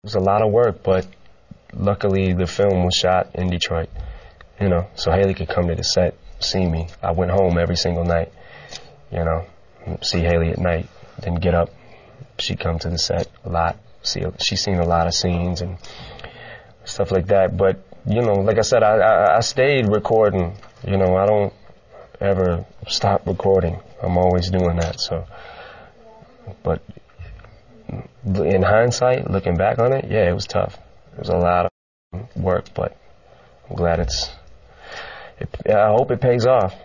It was a lot of work, but luckily the film was shot in Detroit, so Haley could come to the set, see me. I went home every single night, see Haley at night, then get up. She'd come to the set a lot. She's seen a lot of scenes and stuff like that. But, like I said, I stayed recording. I don't ever stop recording. I'm always doing that, so. But in hindsight, looking back on it, yeah, it was tough. It was a lot of work, but I'm glad I hope it pays off.